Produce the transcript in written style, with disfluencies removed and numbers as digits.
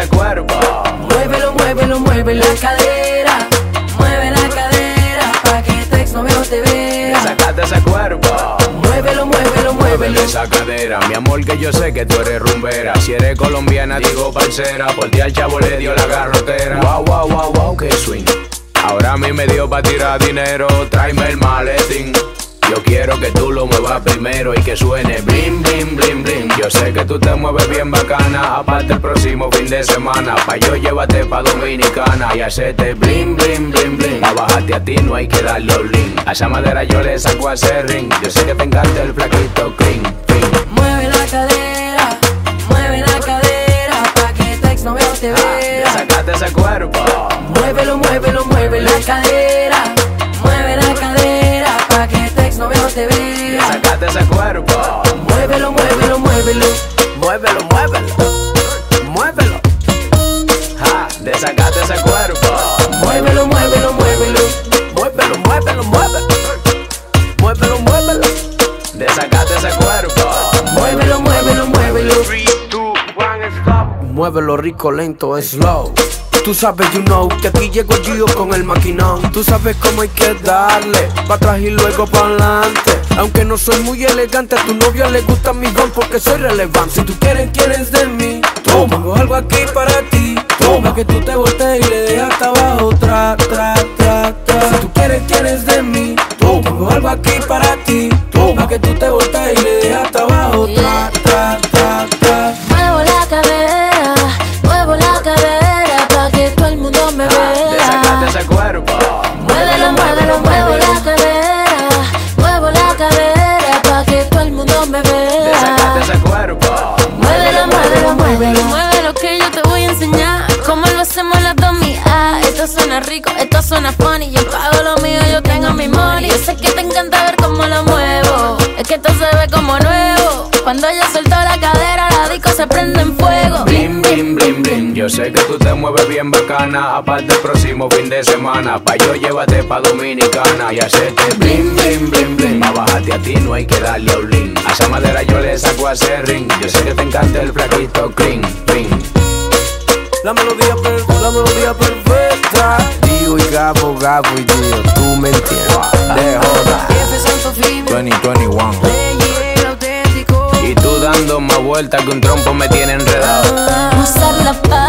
ese cuerpo. Muévelo, muévelo, mueve la cadera. Mueve la cadera pa' que tu exnovio te vea. Desacate ese cuerpo. Muévelo, muévelo, muévelo. Esa cadera, mi amor, que yo sé que tú eres rumbera. Si eres colombiana, digo parcera. Por ti al chavo le dio la garrotera. Wow, wow, wow, wow, que swing. Ahora a mí me dio pa' tirar dinero. Tráeme el maletín. Yo quiero que tú lo muevas primero y que suene blim, blim, blim, blim. Yo sé que tú te mueves bien bacana. Aparte el próximo fin de semana, pa' yo llévate pa' Dominicana y hacerte blim, blim, blim, blim. Pa' bajarte a ti no hay que darle olín. A esa madera yo le saco a ese ring. Yo sé que te encanta el flaquito clean, clean. Mueve la cadera pa' que tu exnovio te vea. Desacate ese cuerpo. Muévelo, muévelo, mueve la cadera. Mueve la cadera pa' que tu exnovio te vea. Desacate ese cuerpo. Muévelo, muévelo, muévelo. Muévelo, muévelo. Muévelo. Ja, desacate ese cuerpo. Muévelo, muévelo, muévelo. Muévelo, muévelo, muévelo. Muévelo, muévelo. Desacate ese cuerpo. Muévelo, muévelo, muévelo. 3, 2, 1, stop. Muévelo rico, lento, slow. Tú sabes, you know, que aquí llegó Gio con el maquinón. Tú sabes cómo hay que darle, pa' atrás y luego pa' adelante. Aunque no soy muy elegante, a tu novia le gusta mi don porque soy relevante. Si tú quieres de mí, toma. Tengo algo aquí para ti, toma. Que tú te voltees y le dejas hasta abajo, tra, tra, tra, tra. Si tú quieres de mí, toma. Tengo algo aquí para ti, toma. Que tú te voltees y le dejas hasta abajo, tra, tra, tra, tra. Muevo la cadera pa' que todo el mundo me vea. Desacate ese cuerpo. Muévelo, muévelo, muevo la cadera pa' que todo el mundo me vea. Desacate ese cuerpo. Muévelo, muévelo, muévelo. Muévelo que yo te voy a enseñar cómo lo hacemos las dos mías. Esto suena rico, esto suena funny. Yo pago lo mío, yo tengo mi money. Yo sé que te encanta ver cómo lo muevo. Es que esto se ve como nuevo. Cuando yo suelto la cadera, la disco se prende en fuego. Blim, blim, blim, blim. Yo sé que tú te mueves bien bacana. Aparte el próximo fin de semana, pa' yo llévate pa' Dominicana y hacerte blim, blim, blim, blim. Pa' bajarte a ti no hay que darle olín. A esa madera yo le saco a ese ring. Yo sé que te encanta el flaquito clean, clean. La melodía perfecta. Dio y Gabo, Gabo y Dio, tú me entiendes. De joda. F Santo Fino. 2021. Leyera auténtico. Y tú dando más vueltas que un trompo me tiene enredado. Mozart La Paz.